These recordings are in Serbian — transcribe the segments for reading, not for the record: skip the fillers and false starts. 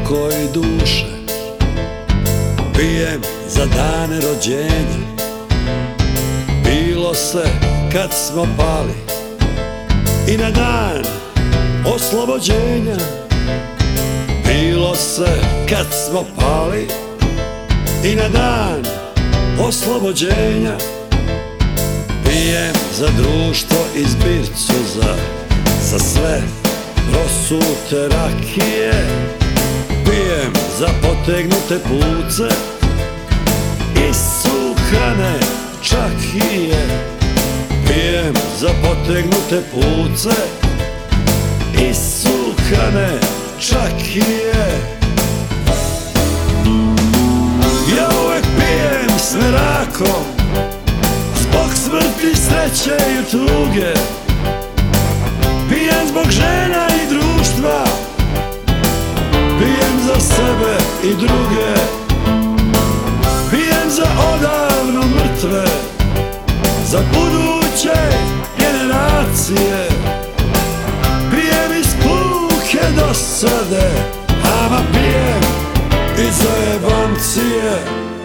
oko i duše. Pijem za dane rođenja, bilo se kad smo pali, i na dan oslobođenja. Bilo se kad smo pali, i na dan oslobođenja. Pijem za društvo i zbircu za sve prosute rakije. Pijem za potegnute pluce i suhane čakije. Pijem za potegnute pluce i suhane čakije. Ja uvek pijem s merakom, zbog smrti, sreće i tuge. Pijem zbog žena i društva, pijem za sebe i druge. Pijem za odavno mrtve, za buduće generacije. Pijem iz puke dosade, ama pijem i za jebancije.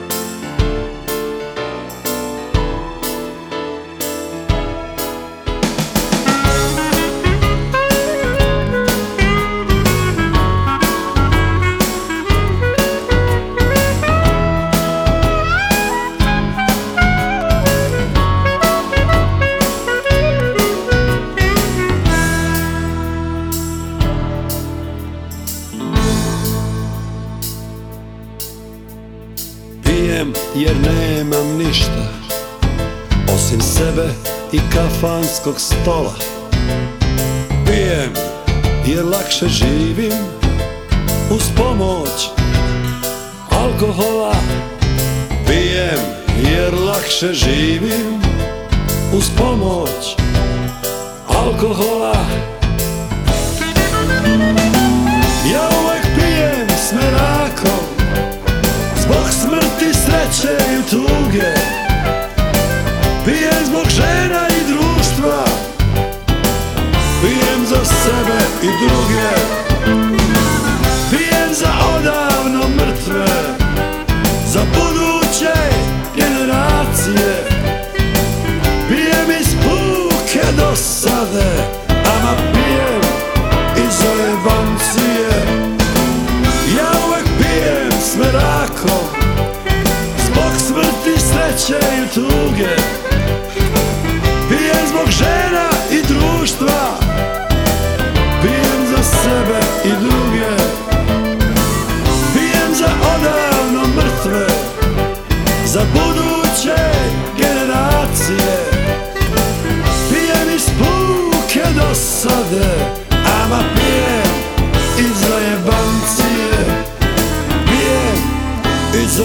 Pijem jer nemam ništa osim sebe i kafanskog stola. Pijem jer lakše živim uz pomoć alkohola. Pijem jer lakše živim uz pomoć alkohola. Ja uvek pijem s merakom, zbog smrti, sreće i tuge. Pijem zbog žena i društva, pijem za sebe i druge. Pijem za odavno mrtve, za buduće generacije. Pijem iz puke dosade, ama pijem i za jebancije. Ja uvek pijem s merakom, zbog smrti, sreće i tuge. Pijem zbog žena i društva, pijem za sebe i druge. Pijem za odavno mrtve, za buduće generacije. Pijem iz puke dosade, ama pijem i za jebancije. Pijem i za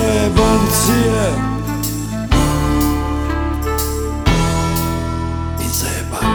jebancije. I za jebancije.